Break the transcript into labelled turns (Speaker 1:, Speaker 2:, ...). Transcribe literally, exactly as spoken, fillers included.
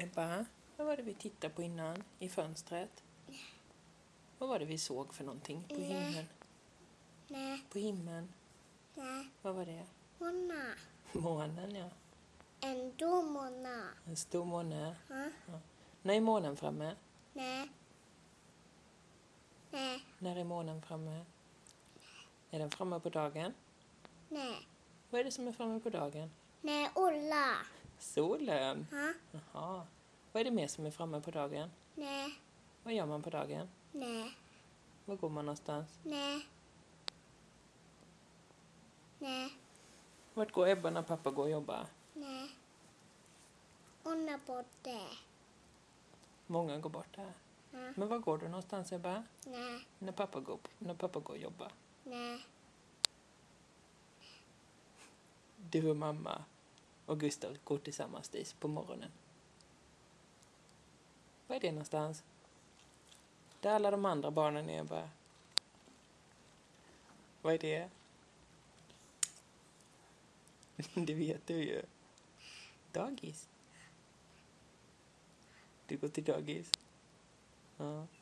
Speaker 1: Ebba, vad var det vi tittade på innan i fönstret? Vad var det vi såg för någonting på himlen?
Speaker 2: Nej.
Speaker 1: På himlen?
Speaker 2: Nej.
Speaker 1: Vad var det?
Speaker 2: Måna.
Speaker 1: Månen, ja.
Speaker 2: En stor måna.
Speaker 1: En stor måne.
Speaker 2: Ja.
Speaker 1: Ja. När är månen framme?
Speaker 2: Nej. Nej.
Speaker 1: När är månen framme? Är den framme på dagen?
Speaker 2: Nej.
Speaker 1: Vad är det som är framme på dagen?
Speaker 2: Nej, Ulla.
Speaker 1: Solen.
Speaker 2: Ja.
Speaker 1: Jaha. Vad är det mer som är framme på dagen?
Speaker 2: Nej.
Speaker 1: Vad gör man på dagen?
Speaker 2: Nej.
Speaker 1: Var går man någonstans?
Speaker 2: Nej. Nej.
Speaker 1: Vart går Ebba när pappa går och jobbar?
Speaker 2: Nej. Hon är borta.
Speaker 1: Många går bort här.
Speaker 2: Ja.
Speaker 1: Men var går du någonstans, Ebba?
Speaker 2: Nej.
Speaker 1: När pappa går, när pappa går och jobbar?
Speaker 2: Nej.
Speaker 1: Du och mamma och Gustav går tillsammans dit på morgonen. Var är det någonstans? Där alla de andra barnen är, Ebba. Vad är det? Det vet du ju. Dagis. Du går till dagis. Ja.